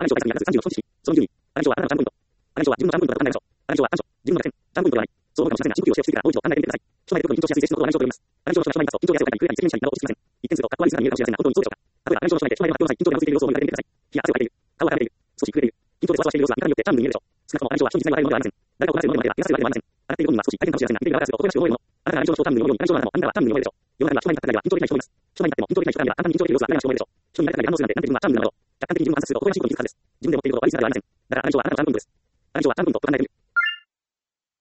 案内所は30の正直、その順位。案内所はあなたのジャンプポイント。案内所は自分のジャンプポイントが分からない場所。案内所は自分のジャンプポイントがない。そう思うかもしれませんが、深呼吸をしておきながらもう一度案内できてください。署内で特に緊張しやすい性質の案内所を取ります。案内所の署内に緊張や汗をかいたり、繰り返し責任者になどを落ち着きません。一見すると、かっこ悪い姿が見えるかもしれませんが、本当にそうでしょうか。例えば、案内所の署内で署内の発表の際、緊張が続いている様子を見られてください。火や汗をかいている。顔が腫れている。少し震えている。緊張でそわそわしている様子は見た目によってチャームに見えるでしょう。少なくとも案内所は人に実際に笑えるものではありません。誰かを怒らせるものでまでは、気がさせるわけではありません。上がっている本人は少し相手に楽しみやすいが、見ている側からすると、おとなしく思えるもの。あなたが案内所の人をチャームに思うように、案内所のあなたも、あなたはチャームに思えるでしょう。世の中には署内に立ったからには緊張できない人もいます。署内に立っても緊張できない人から見れば、簡単に緊張できる様子は誰がしも思えるでしょう。署に慣れたからに反応するなんて、なんて自分はチャームになるなど、客観的に自分を観察すると、おとなしいことに気づくはずです。自分で持っていることは悪い姿ではありません。だから案内所はあなたのチャームポイントです。案内所はチャームポイントと考えている。